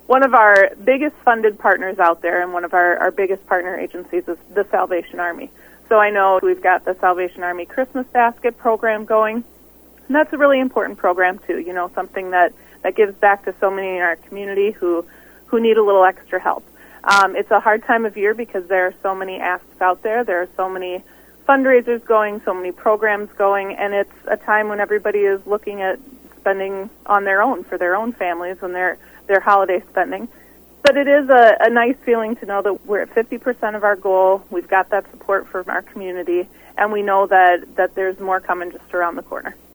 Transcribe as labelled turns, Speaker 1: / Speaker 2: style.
Speaker 1: one of our biggest funded partners out there and one of our biggest partner agencies is the Salvation Army. So I know we've got the Salvation Army Christmas Basket program going, and that's a really important program too, something that gives back to so many in our community who need a little extra help. It's a hard time of year because there are so many asks out there. There are so many fundraisers going, so many programs going, and it's a time when everybody is looking at spending on their own for their own families and their holiday spending. But it is a nice feeling to know that we're at 50% of our goal. We've got that support from our community, and we know that there's more coming just around the corner.